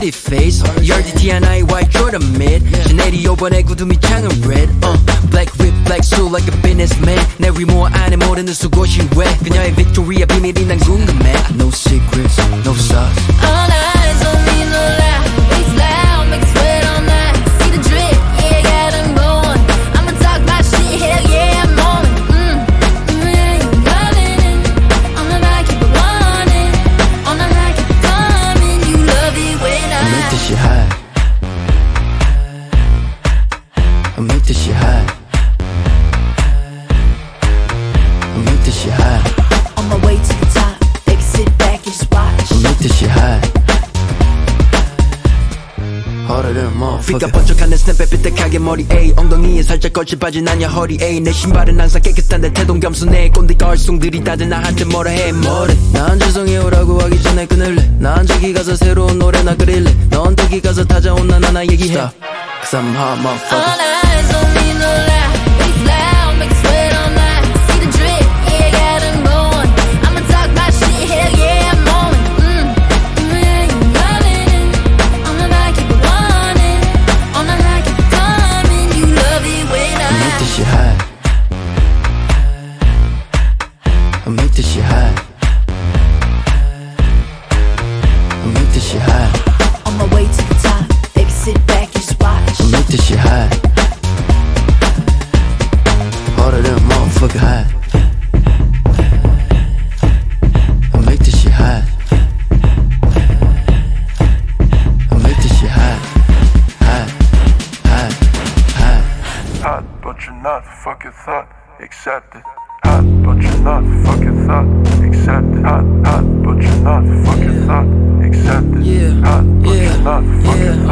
pretty face 열DT 하나에 white Jordan mid 샤넬이 요번에 구두미 창은 red Black whip black suit like a businessman 내 위모 안에 모르는 수고시 왜 그녀의 빅토리아 비밀이 난 궁금해 No secrets, no sauce All eyes on me, no lie Waist loud, make it sweat all night See the drip, yeah, got them going I'ma talk my shit, hell yeah, I'm on it yeah, you loving it On the back, keep it wanting On the high, keep it coming You love it when I make this shit hot I make this shit hot I make this shit hot On my way to the top Baby, sit back and just watch I make this shit hot Hotter than a motherfucker 빛과 번쩍한 내 스냅에 삐딱하게 머리 에이 엉덩이에 살짝 걸칠 바지 난야 허리 에이 내 신발은 항상 깨끗한데 태동 겸손해 꼰대 걸송들이 다들 나한테 뭐라 해 뭐래 난 죄송해요라고 하기 전에 끊을래 난 저기 가서 새로운 노래나 그릴래 넌 저기 가서 찾아온 난 하나 얘기해 Stop, Cause I'm hot motherfucker All eyes on me, no lie Waist loud, make it sweat all night See the drip, yeah, got them going I'ma talk my shit, hell yeah, I'm on it yeah, you loving it On the back, keep it wanting On the high, keep it coming You love it when I make this shit hot I make this shit hot I make this shit hot On my way to the top Baby, sit back and just watch I make this shit hot Harder than a motherfucker hot I make this shit hot I make this shit hot Hot, hot, hot Hot, but you're not fucking thought, accept it Hot, but you're not fucking thought, accept it Hot, but you're not fucking thought, accept it Hot, but you're not fucking